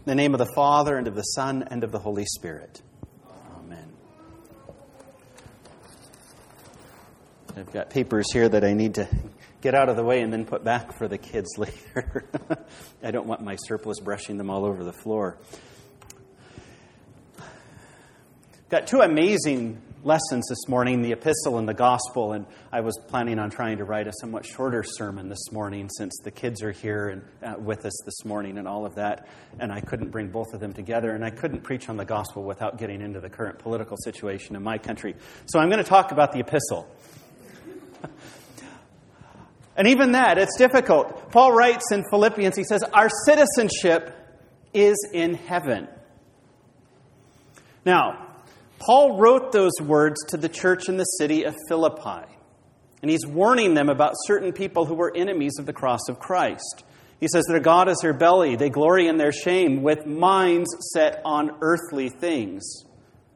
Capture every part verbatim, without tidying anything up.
In the name of the Father, and of the Son, and of the Holy Spirit. Amen. I've got papers here that I need to get out of the way and then put back for the kids later. I don't want my surplus brushing them all over the floor. Got two amazing lessons this morning, the epistle and the gospel, and I was planning on trying to write a somewhat shorter sermon this morning since the kids are here and uh, with us this morning and all of that, and I couldn't bring both of them together, and I couldn't preach on the gospel without getting into the current political situation in my country. So I'm going to talk about the epistle. And even that, it's difficult. Paul writes in Philippians, he says, our citizenship is in heaven. Now, Paul wrote those words to the church in the city of Philippi. And he's warning them about certain people who were enemies of the cross of Christ. He says their God is their belly. They glory in their shame with minds set on earthly things.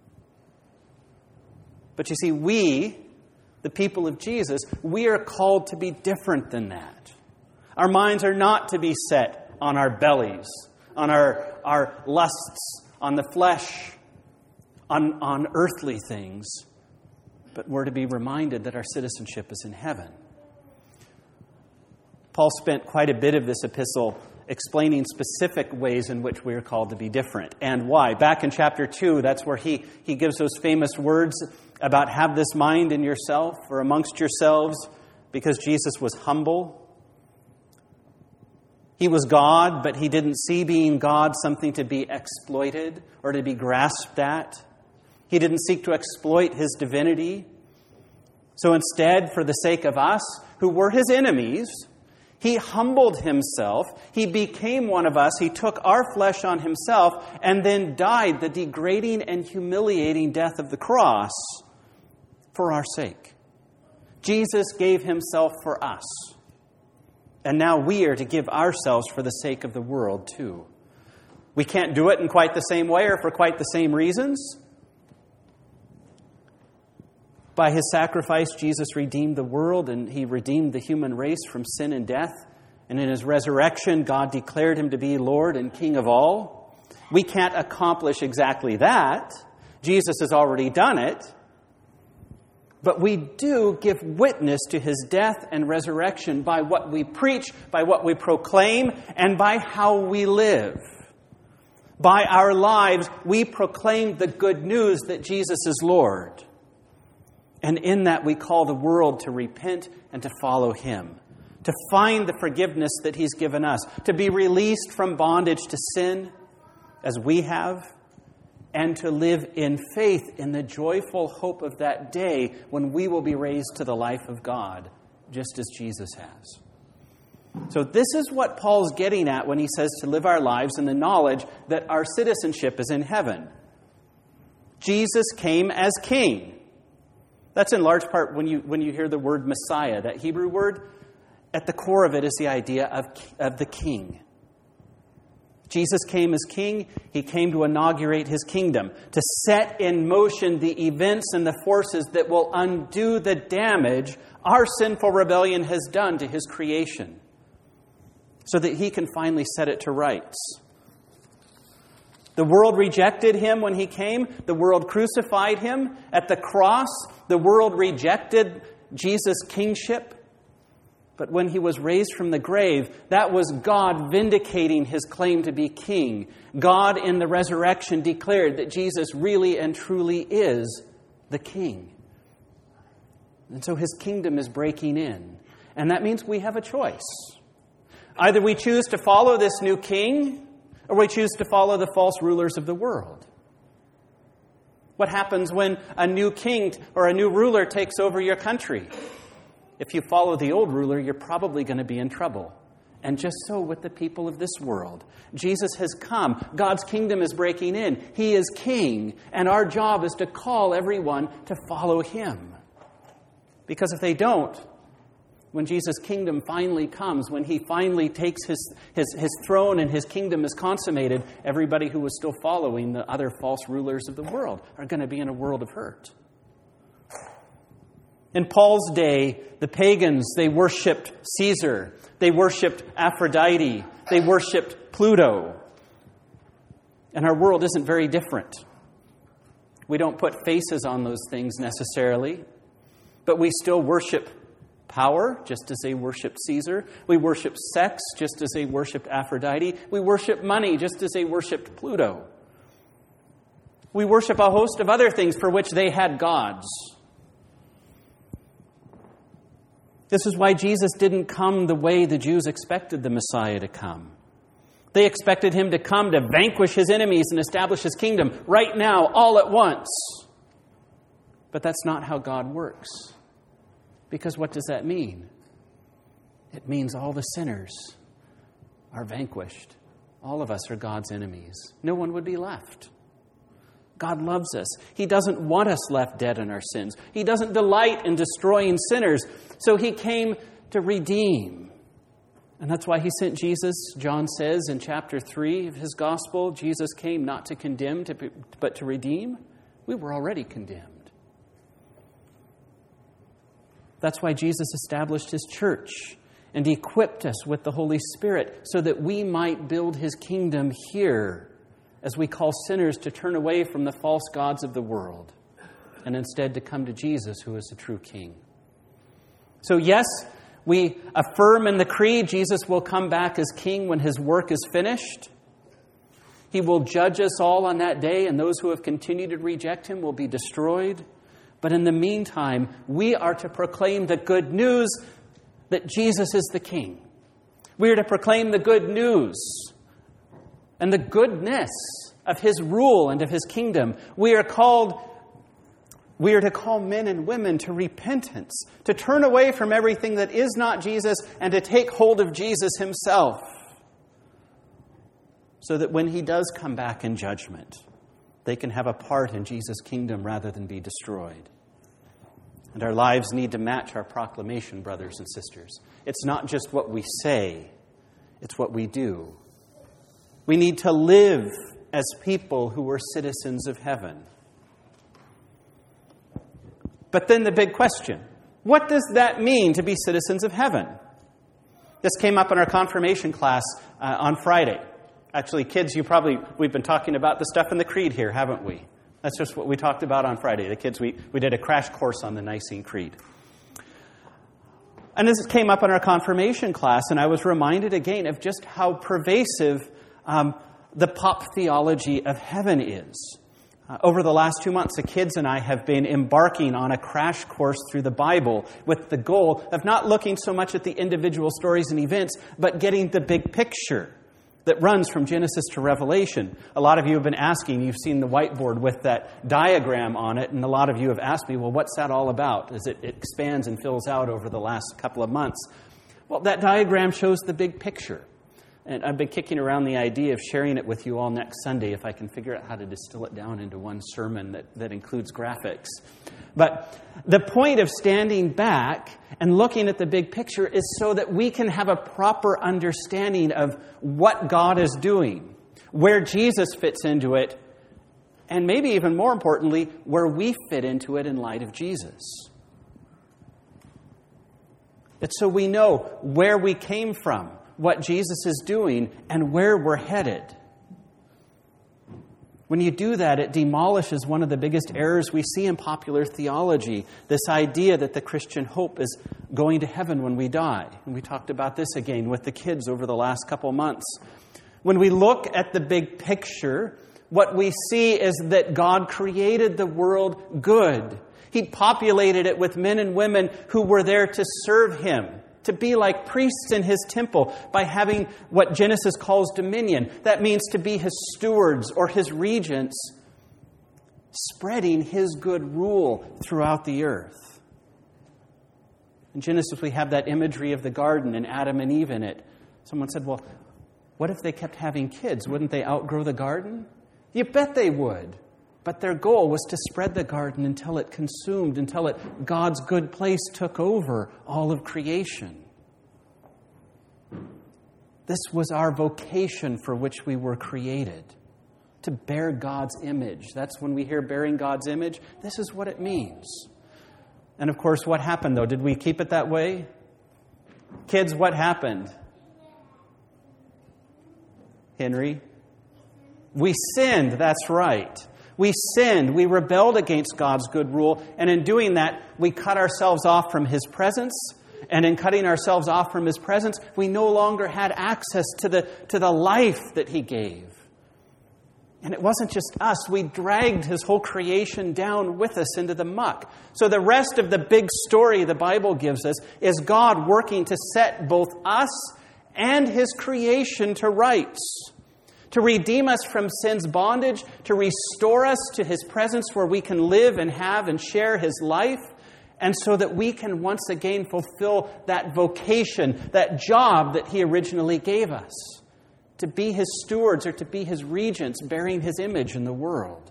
But you see, we, the people of Jesus, we are called to be different than that. Our minds are not to be set on our bellies, on our, our lusts, on the flesh, On, on earthly things, but we're to be reminded that our citizenship is in heaven. Paul spent quite a bit of this epistle explaining specific ways in which we are called to be different and why. Back in chapter two, that's where he, he gives those famous words about have this mind in yourself or amongst yourselves, because Jesus was humble. He was God, but he didn't see being God something to be exploited or to be grasped at. He didn't seek to exploit his divinity. So instead, for the sake of us, who were his enemies, he humbled himself. He became one of us. He took our flesh on himself and then died the degrading and humiliating death of the cross for our sake. Jesus gave himself for us. And now we are to give ourselves for the sake of the world too. We can't do it in quite the same way or for quite the same reasons. By his sacrifice, Jesus redeemed the world, and he redeemed the human race from sin and death. And in his resurrection, God declared him to be Lord and King of all. We can't accomplish exactly that. Jesus has already done it. But we do give witness to his death and resurrection by what we preach, by what we proclaim, and by how we live. By our lives, we proclaim the good news that Jesus is Lord. And in that, we call the world to repent and to follow him, to find the forgiveness that he's given us, to be released from bondage to sin, as we have, and to live in faith in the joyful hope of that day when we will be raised to the life of God, just as Jesus has. So this is what Paul's getting at when he says to live our lives in the knowledge that our citizenship is in heaven. Jesus came as king. That's in large part when you when you hear the word Messiah, that Hebrew word, at the core of it is the idea of, of the king. Jesus came as king. He came to inaugurate his kingdom, to set in motion the events and the forces that will undo the damage our sinful rebellion has done to his creation, so that he can finally set it to rights. The world rejected him when he came. The world crucified him. At the cross, the world rejected Jesus' kingship. But when he was raised from the grave, that was God vindicating his claim to be king. God in the resurrection declared that Jesus really and truly is the king. And so his kingdom is breaking in. And that means we have a choice. Either we choose to follow this new king, or we choose to follow the false rulers of the world. What happens when a new king or a new ruler takes over your country? If you follow the old ruler, you're probably going to be in trouble. And just so with the people of this world. Jesus has come. God's kingdom is breaking in. He is king. And our job is to call everyone to follow him. Because if they don't, when Jesus' kingdom finally comes, when he finally takes his, his, his throne and his kingdom is consummated, everybody who was still following the other false rulers of the world are going to be in a world of hurt. In Paul's day, the pagans, they worshipped Caesar. They worshipped Aphrodite. They worshipped Pluto. And our world isn't very different. We don't put faces on those things necessarily, but we still worship power, just as they worshiped Caesar. We worship sex, just as they worshiped Aphrodite. We worship money, just as they worshiped Pluto. We worship a host of other things for which they had gods. This is why Jesus didn't come the way the Jews expected the Messiah to come. They expected him to come to vanquish his enemies and establish his kingdom right now, all at once. But that's not how God works. Because what does that mean? It means all the sinners are vanquished. All of us are God's enemies. No one would be left. God loves us. He doesn't want us left dead in our sins. He doesn't delight in destroying sinners. So he came to redeem. And that's why he sent Jesus. John says in chapter three of his gospel, Jesus came not to condemn, to, but to redeem. We were already condemned. That's why Jesus established his church and equipped us with the Holy Spirit so that we might build his kingdom here as we call sinners to turn away from the false gods of the world and instead to come to Jesus, who is the true King. So yes, we affirm in the creed Jesus will come back as King when his work is finished. He will judge us all on that day, and those who have continued to reject him will be destroyed. But in the meantime, we are to proclaim the good news that Jesus is the King. We are to proclaim the good news and the goodness of his rule and of his kingdom. We are called, we are to call men and women to repentance, to turn away from everything that is not Jesus and to take hold of Jesus himself, so that when he does come back in judgment, they can have a part in Jesus' kingdom rather than be destroyed. And our lives need to match our proclamation, brothers and sisters. It's not just what we say, it's what we do. We need to live as people who are citizens of heaven. But then the big question, what does that mean to be citizens of heaven? This came up in our confirmation class uh, on Friday. Actually, kids, you probably, we've been talking about the stuff in the creed here, haven't we? That's just what we talked about on Friday. The kids, we, we did a crash course on the Nicene Creed. And this came up in our confirmation class, and I was reminded again of just how pervasive um, the pop theology of heaven is. Uh, over the last two months, the kids and I have been embarking on a crash course through the Bible with the goal of not looking so much at the individual stories and events, but getting the big picture that runs from Genesis to Revelation. A lot of you have been asking, you've seen the whiteboard with that diagram on it, and a lot of you have asked me, well, what's that all about as it expands and fills out over the last couple of months? Well, that diagram shows the big picture. And I've been kicking around the idea of sharing it with you all next Sunday if I can figure out how to distill it down into one sermon that, that includes graphics. But the point of standing back and looking at the big picture is so that we can have a proper understanding of what God is doing, where Jesus fits into it, and maybe even more importantly, where we fit into it in light of Jesus. It's so we know where we came from, what Jesus is doing, and where we're headed. When you do that, it demolishes one of the biggest errors we see in popular theology, this idea that the Christian hope is going to heaven when we die. And we talked about this again with the kids over the last couple months. When we look at the big picture, what we see is that God created the world good. He populated it with men and women who were there to serve him, to be like priests in his temple by having what Genesis calls dominion. That means to be his stewards or his regents, spreading his good rule throughout the earth. In Genesis, we have that imagery of the garden and Adam and Eve in it. Someone said, well, what if they kept having kids? Wouldn't they outgrow the garden? You bet they would. But their goal was to spread the garden until it consumed, until it God's good place took over all of creation. This was our vocation for which we were created, to bear God's image. That's when we hear bearing God's image, this is what it means. And of course, what happened though? Did we keep it that way? Kids, what happened? Henry? We sinned, that's right. We sinned, we rebelled against God's good rule, and in doing that, we cut ourselves off from His presence. And in cutting ourselves off from His presence, we no longer had access to the, to the life that He gave. And it wasn't just us. We dragged His whole creation down with us into the muck. So the rest of the big story the Bible gives us is God working to set both us and His creation to rights, to redeem us from sin's bondage, to restore us to His presence where we can live and have and share His life, and so that we can once again fulfill that vocation, that job that He originally gave us, to be His stewards or to be His regents, bearing His image in the world.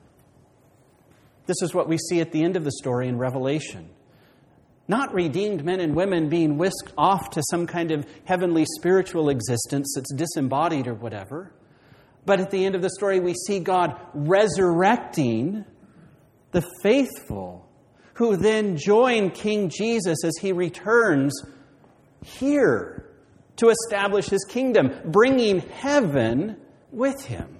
This is what we see at the end of the story in Revelation. Not redeemed men and women being whisked off to some kind of heavenly spiritual existence that's disembodied or whatever. But at the end of the story, we see God resurrecting the faithful, who then join King Jesus as He returns here to establish His kingdom, bringing heaven with Him.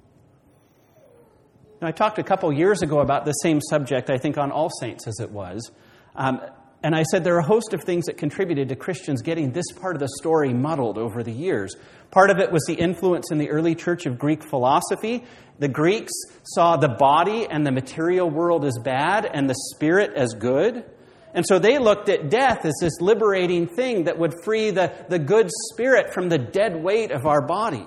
Now, I talked a couple years ago about the same subject, I think on All Saints as it was. Um, and I said there are a host of things that contributed to Christians getting this part of the story muddled over the years. Part of it was the influence in the early church of Greek philosophy. The Greeks saw the body and the material world as bad and the spirit as good. And so they looked at death as this liberating thing that would free the, the good spirit from the dead weight of our bodies.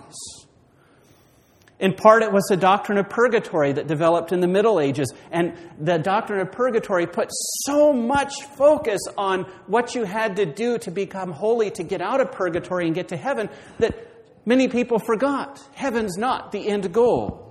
In part, it was the doctrine of purgatory that developed in the Middle Ages. And the doctrine of purgatory put so much focus on what you had to do to become holy, to get out of purgatory and get to heaven, that many people forgot. Heaven's not the end goal.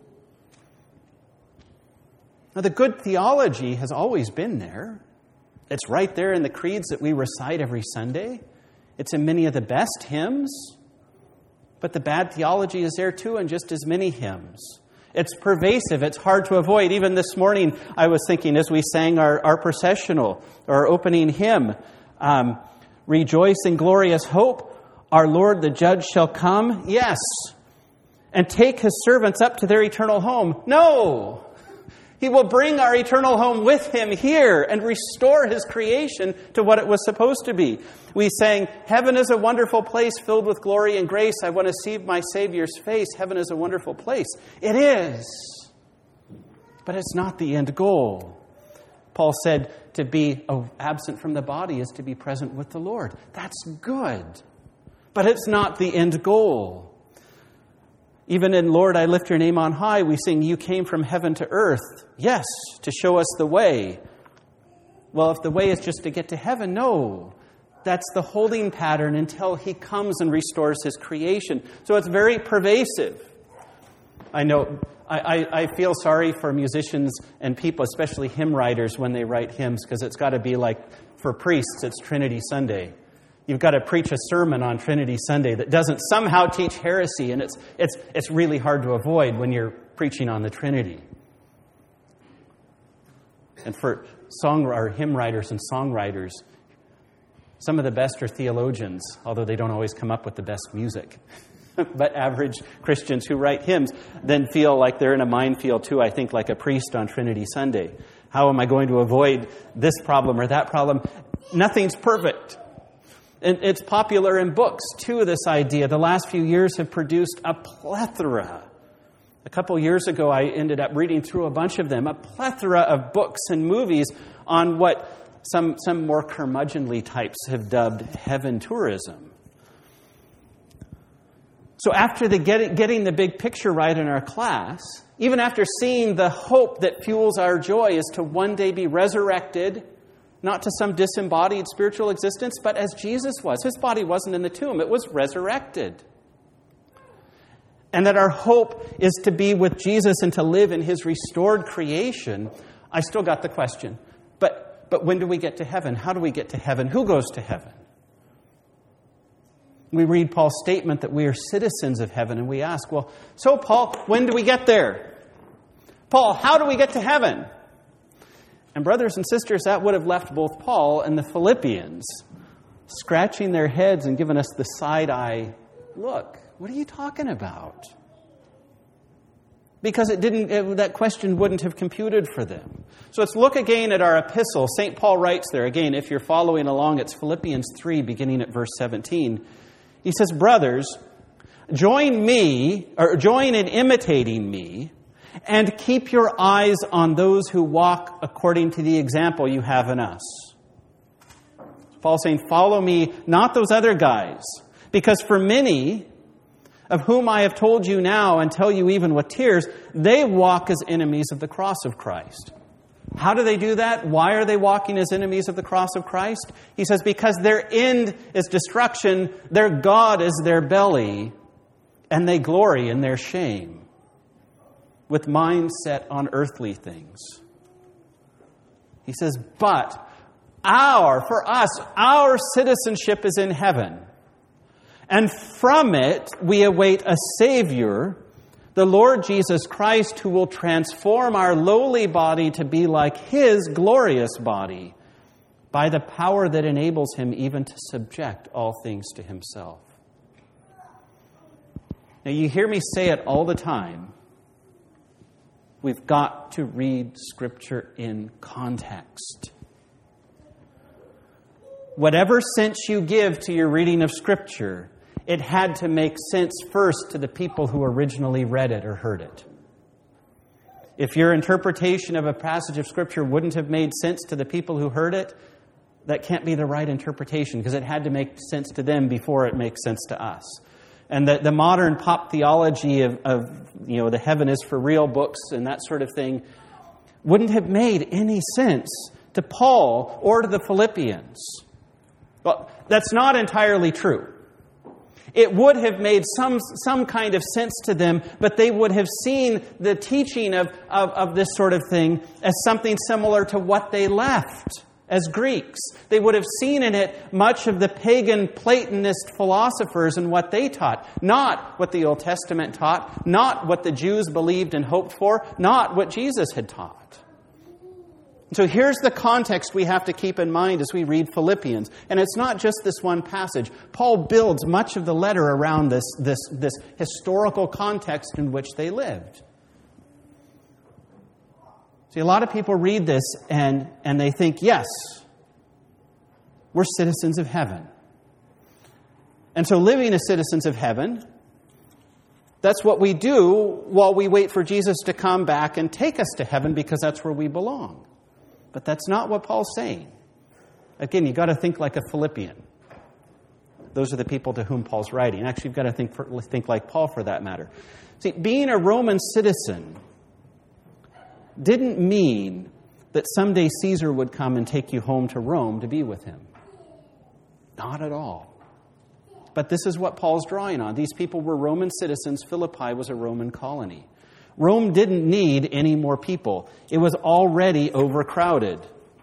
Now, the good theology has always been there. It's right there in the creeds that we recite every Sunday. It's in many of the best hymns. But the bad theology is there too in just as many hymns. It's pervasive. It's hard to avoid. Even this morning, I was thinking as we sang our, our processional, our opening hymn, um, rejoice in glorious hope, our Lord the Judge shall come. Yes. And take His servants up to their eternal home. No. He will bring our eternal home with Him here and restore His creation to what it was supposed to be. We sang, heaven is a wonderful place filled with glory and grace. I want to see my Savior's face. Heaven is a wonderful place. It is. But it's not the end goal. Paul said to be absent from the body is to be present with the Lord. That's good. But it's not the end goal. Even in Lord, I lift your name on high, we sing, you came from heaven to earth. Yes, to show us the way. Well, if the way is just to get to heaven, no. That's the holding pattern until He comes and restores His creation. So it's very pervasive. I know, I, I, I feel sorry for musicians and people, especially hymn writers, when they write hymns, because it's got to be like, for priests, it's Trinity Sunday. You've got to preach a sermon on Trinity Sunday that doesn't somehow teach heresy, and it's it's it's really hard to avoid when you're preaching on the Trinity. And for song or hymn writers and songwriters, some of the best are theologians, although they don't always come up with the best music. But average Christians who write hymns then feel like they're in a minefield too, I think, like a priest on Trinity Sunday. How am I going to avoid this problem or that problem? Nothing's perfect. And it's popular in books, too, this idea. The last few years have produced a plethora. A couple years ago, I ended up reading through a bunch of them, a plethora of books and movies on what some, some more curmudgeonly types have dubbed heaven tourism. So after the get, getting the big picture right in our class, even after seeing the hope that fuels our joy is to one day be resurrected, not to some disembodied spiritual existence, but as Jesus was. His body wasn't in the tomb. It was resurrected. And that our hope is to be with Jesus and to live in His restored creation. I still got the question. But, but when do we get to heaven? How do we get to heaven? Who goes to heaven? We read Paul's statement that we are citizens of heaven, and we ask, well, so Paul, when do we get there? Paul, how do we get to heaven? And brothers and sisters, that would have left both Paul and the Philippians scratching their heads and giving us the side-eye look. What are you talking about? because it didn't. It, that question wouldn't have computed for them. So let's look again at our epistle. Saint Paul writes there again. If you're following along, it's Philippians three, beginning at verse seventeen. He says, "Brothers, join me, or join in imitating me, and keep your eyes on those who walk according to the example you have in us." Paul's saying, follow me, not those other guys. Because for many, of whom I have told you now and tell you even with tears, they walk as enemies of the cross of Christ. How do they do that? Why are they walking as enemies of the cross of Christ? He says, because their end is destruction, their God is their belly, and they glory in their shame, with minds set on earthly things. He says, but our, for us, our citizenship is in heaven. And from it we await a Savior, the Lord Jesus Christ, who will transform our lowly body to be like His glorious body by the power that enables Him even to subject all things to Himself. Now you hear me say it all the time. We've got to read Scripture in context. Whatever sense you give to your reading of Scripture, it had to make sense first to the people who originally read it or heard it. If your interpretation of a passage of Scripture wouldn't have made sense to the people who heard it, that can't be the right interpretation, because it had to make sense to them before it makes sense to us. And the, the modern pop theology of, of, you know, the heaven is for real books and that sort of thing wouldn't have made any sense to Paul or to the Philippians. Well, that's not entirely true. It would have made some some kind of sense to them, but they would have seen the teaching of, of, of this sort of thing as something similar to what they left as Greeks. They would have seen in it much of the pagan Platonist philosophers and what they taught. Not what the Old Testament taught, not what the Jews believed and hoped for, not what Jesus had taught. So here's the context we have to keep in mind as we read Philippians. And it's not just this one passage. Paul builds much of the letter around this, this, this historical context in which they lived. See, a lot of people read this and, and they think, yes, we're citizens of heaven. And so living as citizens of heaven, that's what we do while we wait for Jesus to come back and take us to heaven, because that's where we belong. But that's not what Paul's saying. Again, you've got to think like a Philippian. Those are the people to whom Paul's writing. Actually, you've got to think, for, think like Paul for that matter. See, being a Roman citizen didn't mean that someday Caesar would come and take you home to Rome to be with him. Not at all. But this is what Paul's drawing on. These people were Roman citizens. Philippi was a Roman colony. Rome didn't need any more people. It was already overcrowded.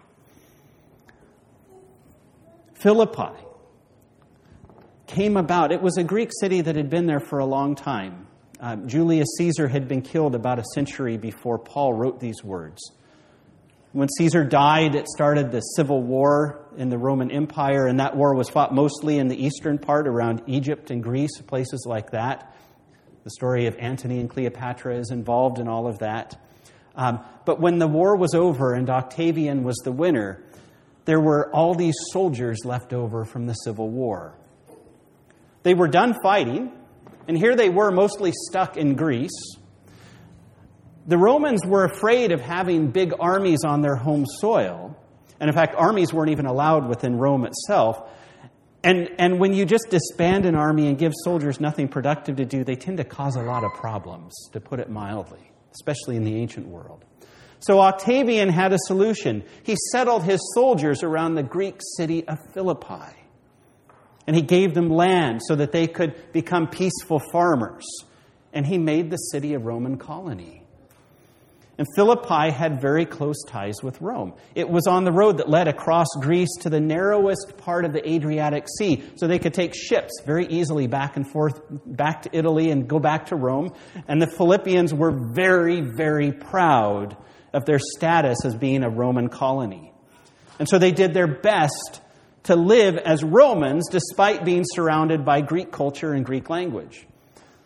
Philippi came about. It was a Greek city that had been there for a long time. Uh, Julius Caesar had been killed about a century before Paul wrote these words. When Caesar died, it started the civil war in the Roman Empire, and that war was fought mostly in the eastern part around Egypt and Greece, places like that. The story of Antony and Cleopatra is involved in all of that. Um, but when the war was over and Octavian was the winner, there were all these soldiers left over from the Civil War. They were done fighting, and here they were mostly stuck in Greece. The Romans were afraid of having big armies on their home soil. And in fact, armies weren't even allowed within Rome itself. And, and when you just disband an army and give soldiers nothing productive to do, they tend to cause a lot of problems, to put it mildly, especially in the ancient world. So Octavian had a solution. He settled his soldiers around the Greek city of Philippi. And he gave them land so that they could become peaceful farmers. And he made the city a Roman colony. And Philippi had very close ties with Rome. It was on the road that led across Greece to the narrowest part of the Adriatic Sea, so they could take ships very easily back and forth, back to Italy and go back to Rome. And the Philippians were very, very proud of their status as being a Roman colony. And so they did their best to live as Romans despite being surrounded by Greek culture and Greek language.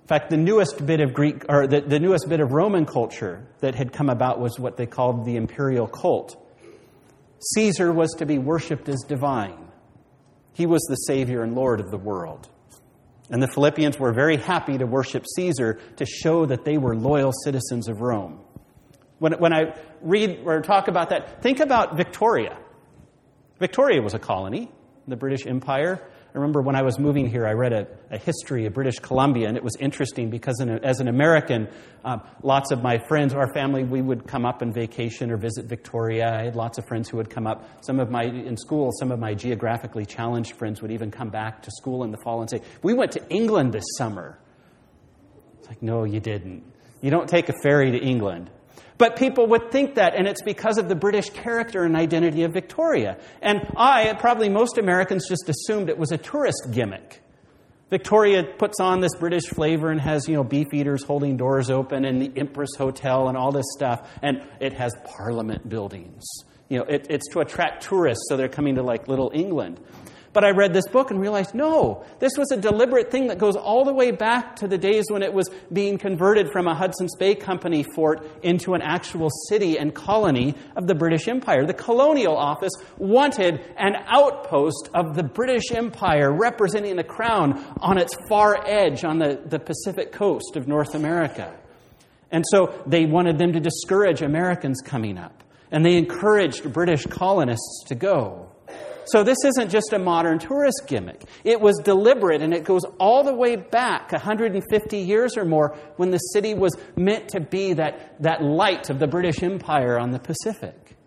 In fact, the newest bit of Greek, or the, the newest bit of Roman culture that had come about was what they called the imperial cult. Caesar was to be worshipped as divine. He was the Savior and Lord of the world. And the Philippians were very happy to worship Caesar to show that they were loyal citizens of Rome. When, when I read or talk about that, think about Victoria. Victoria was a colony in the British Empire. I remember when I was moving here, I read a, a history of British Columbia, and it was interesting because in a, as an American, um, lots of my friends, our family, we would come up on vacation or visit Victoria. I had lots of friends who would come up. Some of my, in school, some of my geographically challenged friends would even come back to school in the fall and say, we went to England this summer. It's like, no, you didn't. You don't take a ferry to England. But people would think that, and it's because of the British character and identity of Victoria. And I, probably most Americans, just assumed it was a tourist gimmick. Victoria puts on this British flavor and has, you know, beef eaters holding doors open and the Empress Hotel and all this stuff. And it has Parliament buildings. You know, it, it's to attract tourists, so they're coming to, like, Little England. But I read this book and realized, no, this was a deliberate thing that goes all the way back to the days when it was being converted from a Hudson's Bay Company fort into an actual city and colony of the British Empire. The Colonial Office wanted an outpost of the British Empire representing the crown on its far edge on the, the Pacific coast of North America. And so they wanted them to discourage Americans coming up. And they encouraged British colonists to go. So this isn't just a modern tourist gimmick. It was deliberate, and it goes all the way back one hundred fifty years or more when the city was meant to be that, that light of the British Empire on the Pacific.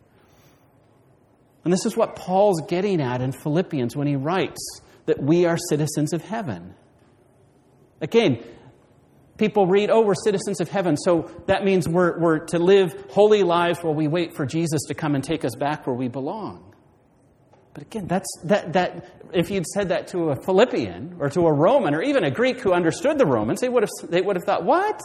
And this is what Paul's getting at in Philippians when he writes that we are citizens of heaven. Again, people read, oh, we're citizens of heaven, so that means we're, we're to live holy lives while we wait for Jesus to come and take us back where we belong. But again, that's that that if you'd said that to a Philippian or to a Roman or even a Greek who understood the Romans, they would have they would have thought, what?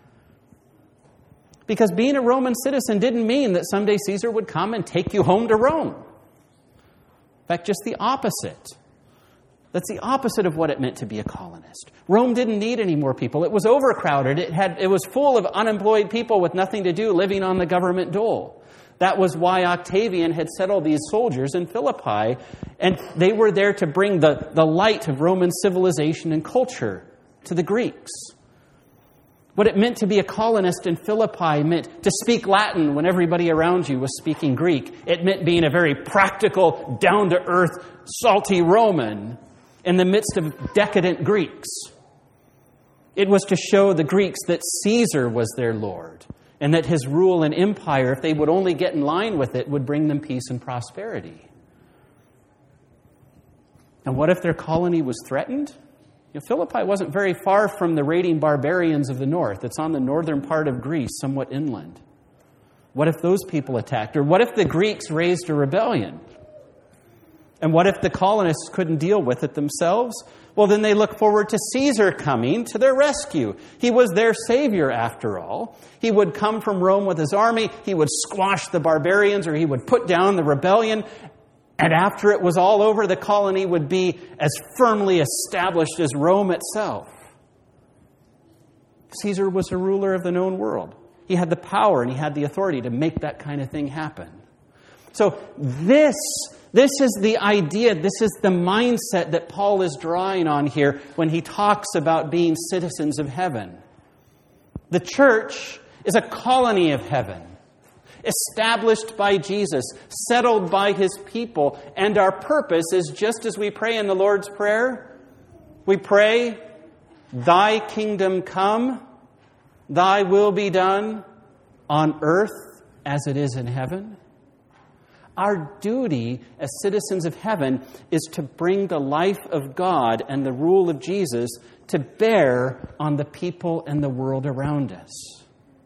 Because being a Roman citizen didn't mean that someday Caesar would come and take you home to Rome. In fact, just the opposite. That's the opposite of what it meant to be a colonist. Rome didn't need any more people. It was overcrowded. It had it was full of unemployed people with nothing to do, living on the government dole. That was why Octavian had settled these soldiers in Philippi, and they were there to bring the, the light of Roman civilization and culture to the Greeks. What it meant to be a colonist in Philippi meant to speak Latin when everybody around you was speaking Greek. It meant being a very practical, down-to-earth, salty Roman in the midst of decadent Greeks. It was to show the Greeks that Caesar was their Lord, and that his rule and empire, if they would only get in line with it, would bring them peace and prosperity. And what if their colony was threatened? You know, Philippi wasn't very far from the raiding barbarians of the north. It's on the northern part of Greece, somewhat inland. What if those people attacked? Or what if the Greeks raised a rebellion? And what if the colonists couldn't deal with it themselves? Well, then they look forward to Caesar coming to their rescue. He was their savior, after all. He would come from Rome with his army. He would squash the barbarians, or he would put down the rebellion. And after it was all over, the colony would be as firmly established as Rome itself. Caesar was a ruler of the known world. He had the power and he had the authority to make that kind of thing happen. So this, this is the idea, this is the mindset that Paul is drawing on here when he talks about being citizens of heaven. The church is a colony of heaven, established by Jesus, settled by his people, and our purpose is just as we pray in the Lord's Prayer. We pray, "Thy kingdom come, thy will be done on earth as it is in heaven." Our duty as citizens of heaven is to bring the life of God and the rule of Jesus to bear on the people and the world around us.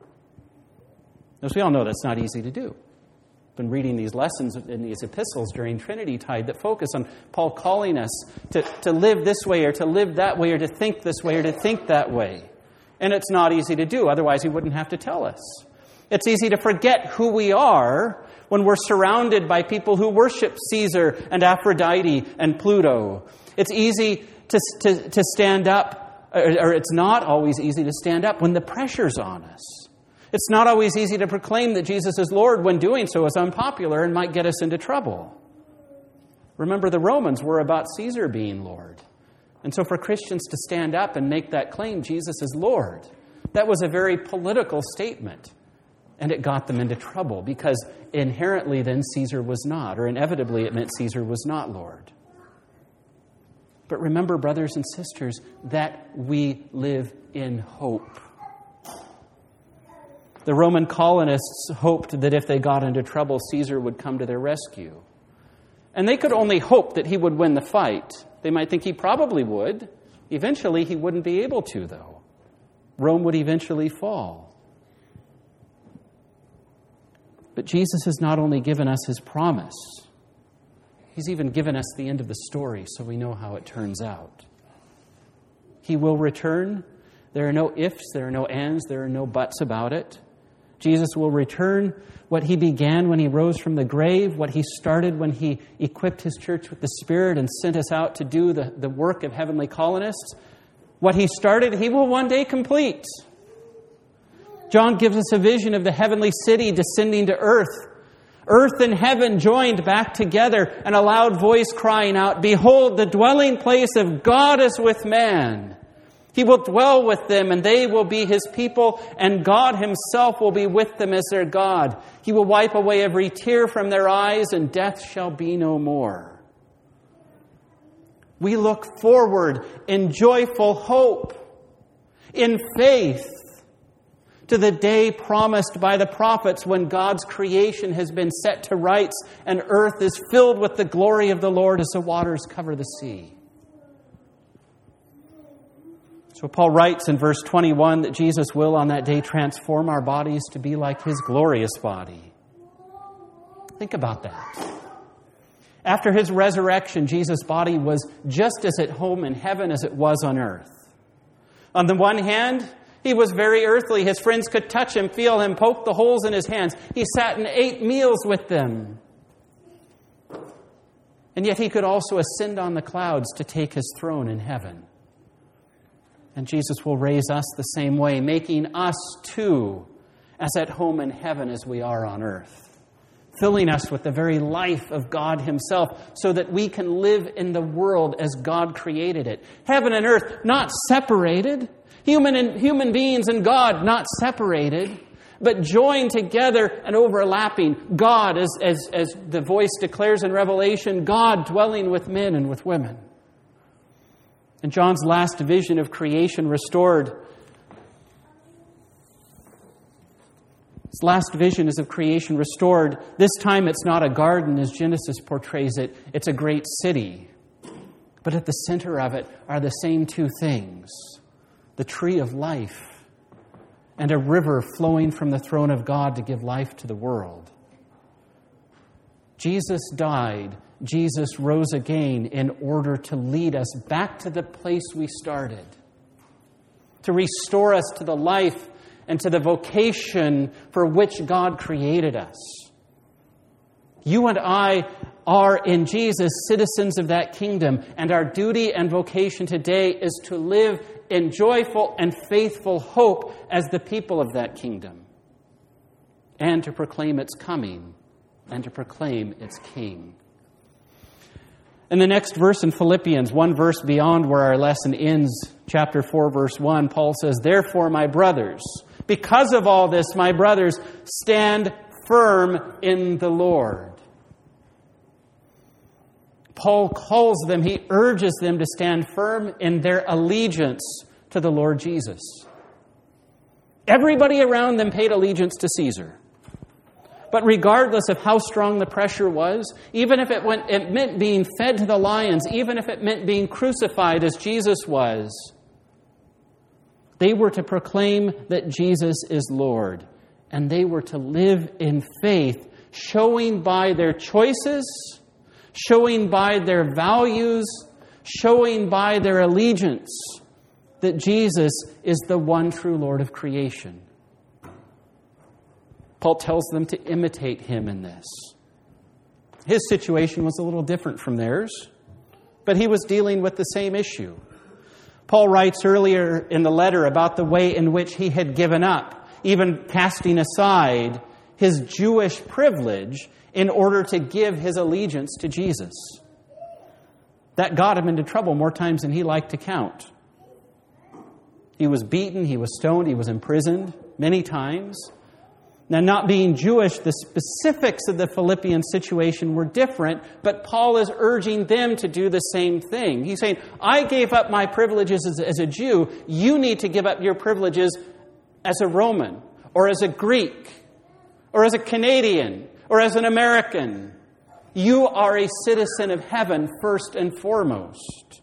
As we all know, that's not easy to do. I've been reading these lessons in these epistles during Trinity Tide that focus on Paul calling us to, to live this way or to live that way or to think this way or to think that way. And it's not easy to do, otherwise he wouldn't have to tell us. It's easy to forget who we are when we're surrounded by people who worship Caesar and Aphrodite and Pluto. It's easy to, to, to stand up or it's not always easy to stand up when the pressure's on us. It's not always easy to proclaim that Jesus is Lord when doing so is unpopular and might get us into trouble. Remember, the Romans were about Caesar being Lord. And so for Christians to stand up and make that claim, Jesus is Lord, that was a very political statement. And it got them into trouble because inherently then Caesar was not, or inevitably it meant Caesar was not Lord. But remember, brothers and sisters, that we live in hope. The Roman colonists hoped that if they got into trouble, Caesar would come to their rescue. And they could only hope that he would win the fight. They might think he probably would. Eventually, he wouldn't be able to, though. Rome would eventually fall. But Jesus has not only given us his promise, he's even given us the end of the story so we know how it turns out. He will return. There are no ifs, there are no ands, there are no buts about it. Jesus will return. What he began when he rose from the grave, what he started when he equipped his church with the Spirit and sent us out to do the, the work of heavenly colonists, what he started, he will one day complete. John gives us a vision of the heavenly city descending to earth. Earth and heaven joined back together, and a loud voice crying out, "Behold, the dwelling place of God is with man. He will dwell with them, and they will be his people, and God himself will be with them as their God. He will wipe away every tear from their eyes, and death shall be no more." We look forward in joyful hope, in faith, to the day promised by the prophets when God's creation has been set to rights and earth is filled with the glory of the Lord as the waters cover the sea. So Paul writes in verse twenty-one that Jesus will on that day transform our bodies to be like his glorious body. Think about that. After his resurrection, Jesus' body was just as at home in heaven as it was on earth. On the one hand, he was very earthly. His friends could touch him, feel him, poke the holes in his hands. He sat and ate meals with them. And yet he could also ascend on the clouds to take his throne in heaven. And Jesus will raise us the same way, making us too as at home in heaven as we are on earth, filling us with the very life of God himself so that we can live in the world as God created it. Heaven and earth not separated, human and human beings and God not separated, but joined together and overlapping. God, as, as, as the voice declares in Revelation, God dwelling with men and with women. In John's last vision of creation restored, his last vision is of creation restored. This time it's not a garden as Genesis portrays it. It's a great city. But at the center of it are the same two things: the tree of life and a river flowing from the throne of God to give life to the world. Jesus died. Jesus rose again in order to lead us back to the place we started, to restore us to the life and to the vocation for which God created us. You and I are in Jesus citizens of that kingdom, and our duty and vocation today is to live in joyful and faithful hope as the people of that kingdom, and to proclaim its coming and to proclaim its King. In the next verse in Philippians, one verse beyond where our lesson ends, chapter four, verse one, Paul says, "Therefore, my brothers, because of all this, my brothers, stand firm in the Lord." Paul calls them, he urges them to stand firm in their allegiance to the Lord Jesus. Everybody around them paid allegiance to Caesar. But regardless of how strong the pressure was, even if it, went, it meant being fed to the lions, even if it meant being crucified as Jesus was, they were to proclaim that Jesus is Lord. And they were to live in faith, showing by their choices, showing by their values, showing by their allegiance that Jesus is the one true Lord of creation. Paul tells them to imitate him in this. His situation was a little different from theirs, but he was dealing with the same issue. Paul writes earlier in the letter about the way in which he had given up, even casting aside his Jewish privilege in order to give his allegiance to Jesus. That got him into trouble more times than he liked to count. He was beaten, he was stoned, he was imprisoned many times. Now, not being Jewish, the specifics of the Philippian situation were different, but Paul is urging them to do the same thing. He's saying, I gave up my privileges as, as a Jew. You need to give up your privileges as a Roman, or as a Greek, or as a Canadian, or as an American. You are a citizen of heaven first and foremost.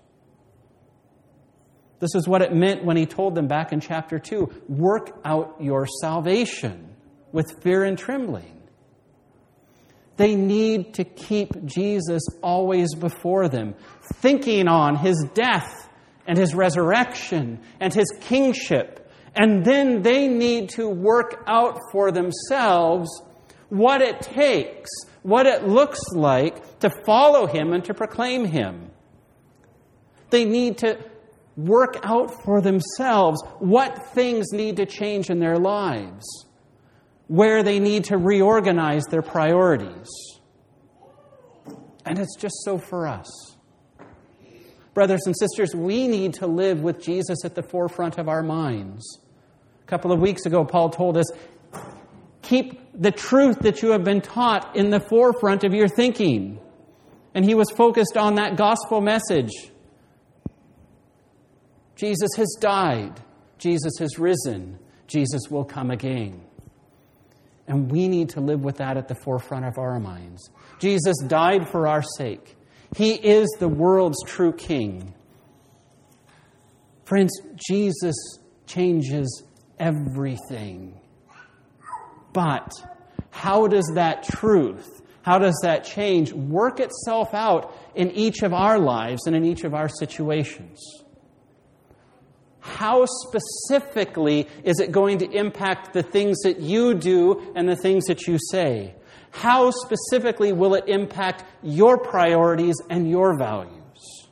This is what it meant when he told them back in chapter two, work out your salvation with fear and trembling. They need to keep Jesus always before them, thinking on his death and his resurrection and his kingship. And then they need to work out for themselves what it takes, what it looks like to follow him and to proclaim him. They need to work out for themselves what things need to change in their lives, where they need to reorganize their priorities. And it's just so for us. Brothers and sisters, we need to live with Jesus at the forefront of our minds. A couple of weeks ago, Paul told us, keep the truth that you have been taught in the forefront of your thinking. And he was focused on that gospel message. Jesus has died. Jesus has risen. Jesus will come again. And we need to live with that at the forefront of our minds. Jesus died for our sake. He is the world's true King. Friends, Jesus changes everything. But how does that truth, how does that change work itself out in each of our lives and in each of our situations? How specifically is it going to impact the things that you do and the things that you say? How specifically will it impact your priorities and your values?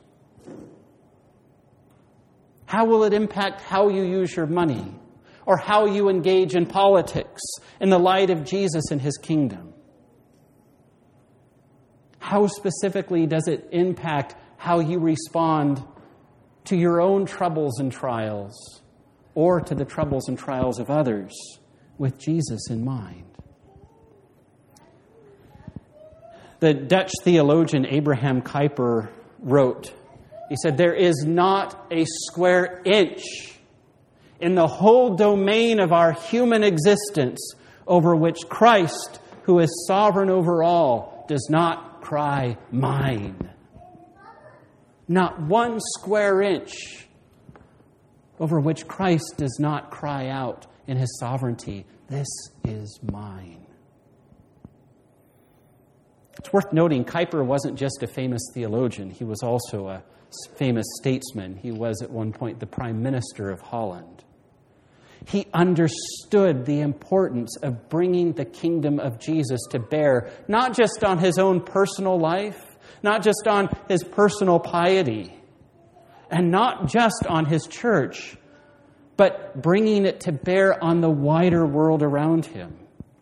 How will it impact how you use your money or how you engage in politics in the light of Jesus and his kingdom? How specifically does it impact how you respond to your own troubles and trials, or to the troubles and trials of others with Jesus in mind? The Dutch theologian Abraham Kuyper wrote, he said, there is not a square inch in the whole domain of our human existence over which Christ, who is sovereign over all, does not cry, mine. Not one square inch over which Christ does not cry out in his sovereignty, this is mine. It's worth noting, Kuyper wasn't just a famous theologian. He was also a famous statesman. He was at one point the Prime Minister of Holland. He understood the importance of bringing the kingdom of Jesus to bear, not just on his own personal life, not just on his personal piety, and not just on his church, but bringing it to bear on the wider world around him.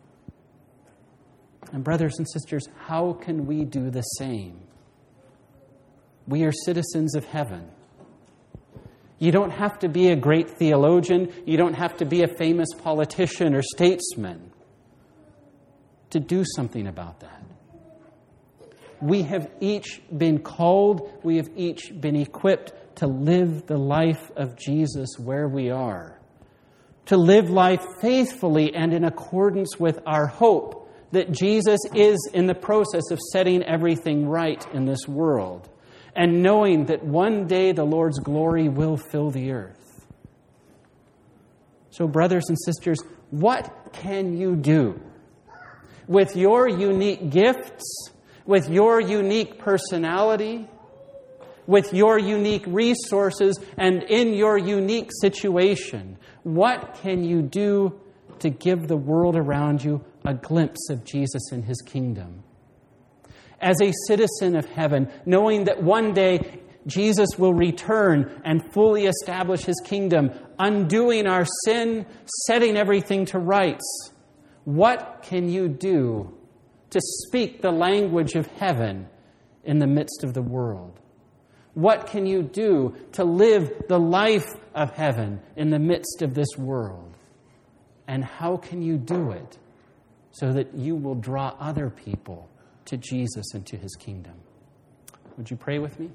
And brothers and sisters, how can we do the same? We are citizens of heaven. You don't have to be a great theologian. You don't have to be a famous politician or statesman to do something about that. We have each been called, we have each been equipped to live the life of Jesus where we are. To live life faithfully and in accordance with our hope that Jesus is in the process of setting everything right in this world. And knowing that one day the Lord's glory will fill the earth. So, brothers and sisters, what can you do with your unique gifts, with your unique personality, with your unique resources, and in your unique situation? What can you do to give the world around you a glimpse of Jesus and his kingdom? As a citizen of heaven, knowing that one day Jesus will return and fully establish his kingdom, undoing our sin, setting everything to rights. What can you do to speak the language of heaven in the midst of the world? What can you do to live the life of heaven in the midst of this world? And how can you do it so that you will draw other people to Jesus and to his kingdom? Would you pray with me?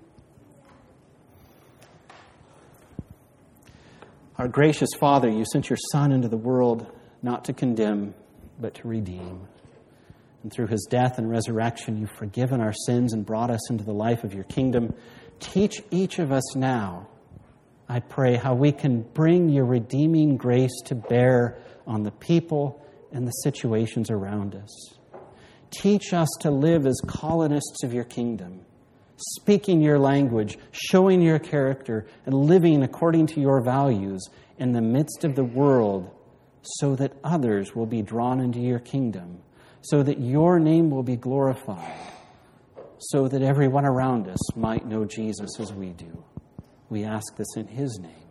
Our gracious Father, you sent your Son into the world not to condemn, but to redeem. And through his death and resurrection, you've forgiven our sins and brought us into the life of your kingdom. Teach each of us now, I pray, how we can bring your redeeming grace to bear on the people and the situations around us. Teach us to live as colonists of your kingdom, speaking your language, showing your character, and living according to your values in the midst of the world, so that others will be drawn into your kingdom, so that your name will be glorified, so that everyone around us might know Jesus as we do. We ask this in his name.